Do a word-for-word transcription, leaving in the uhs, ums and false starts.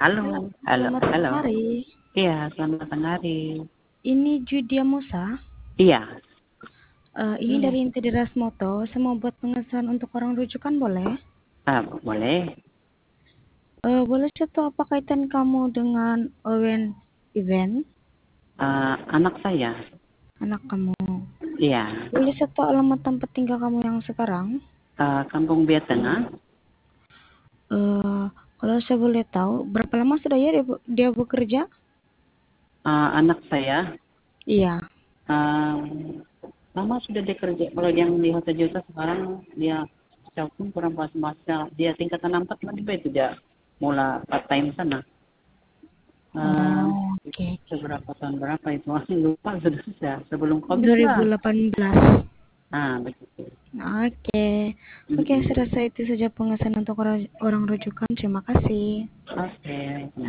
Halo, Halo, halo, selamat halo. datang hari. Iya, selamat datang hari. Ini Judia Musa. Iya. Eh, ini Iya. dari Inti Deras Moto. Saya mau buat pengesahan untuk orang rujukan, boleh? Ah, boleh. Eh, boleh saya tahu apa kaitan kamu dengan Owen Event, Ah, anak saya. anak kamu? Iya. Boleh saya tahu alamat tempat tinggal kamu yang sekarang? Ah, Kampung Biak Tengah. Eh, kalau saya boleh tahu, berapa lama sudah ya dia, dia bekerja? Ah, anak saya. Iya. ah, Lama sudah dia kerja. Kalau yang di Hotel Juta sekarang dia pun kurang pas masa. Dia tingkatan empat tiba itu dia mulai part time sana. Ah, Oh, oke. seberapa tahun berapa itu? Lupa sudah sudah sebelum COVID lah. dua ribu delapan belas. Ah, begitu. Oke. Oke, Mm-mm. saya rasa itu saja pengesahan untuk orang, orang rujukan. Terima kasih. Oke.